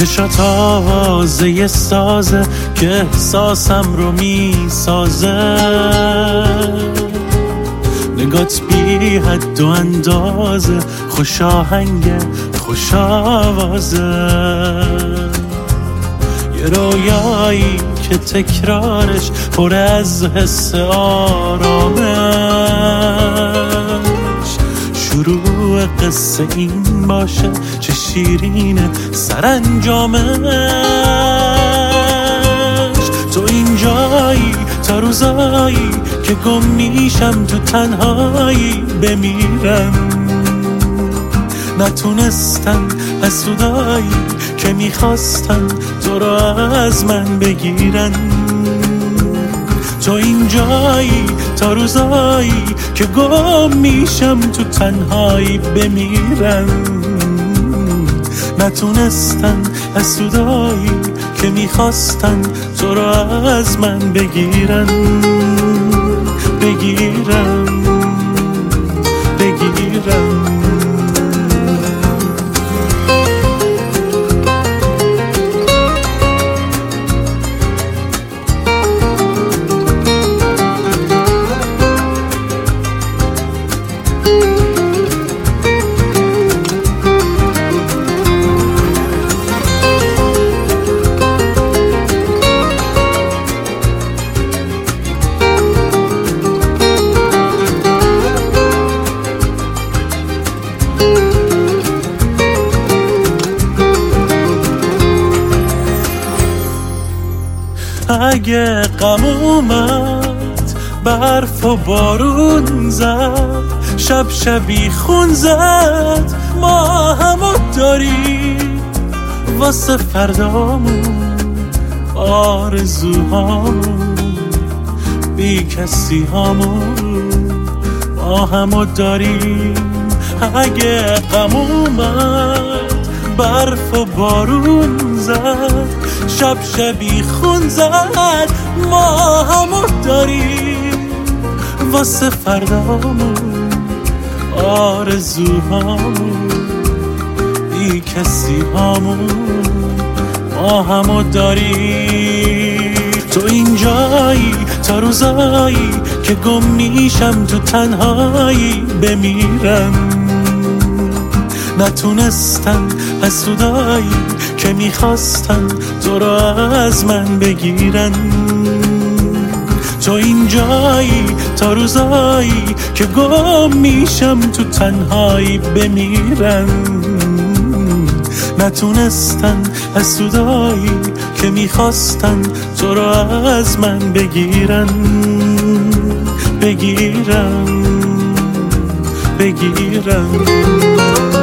چشات آوازه یه سازه که احساسم رو میسازه، نگات بی حد و اندازه، خوش آهنگ خوش آوازه، یه رویایی که تکرارش پر از حس آرامش، شروع قصه این باشه چه شیرینه سرانجامش. تو اینجایی تا روزایی که گم میشم تو تنهایی بمیرم، نتونستن حسودایی که میخواستن تو رو از من بگیرن. تو اینجایی تا روزایی که گم میشم تو تنهایی بمیرم، نتونستن حسودایی که میخواستن تو رو از من بگیرن. اگه غم اومد برف و بارون زد، شب شبی خون زد، ما همو داریم واسه فردامون، آرزوهامون، بی کسی هامون، ما همو داریم. اگه غم اومد برف و بارون زد، شب شبی خون زد، ما همو داریم واسه فردامون، آرزوهامون، بی کسی هامون، ما همو داریم. تو اینجایی تا روزایی که گم میشم تو تنهایی بمیرم، نتونستن حسودایی که میخواستن تو رو از من بگیرن. تو اینجایی تا روزایی که گم میشم تو تنهایی بمیرم، نتونستن حسودایی که میخواستن تو رو از من بگیرن.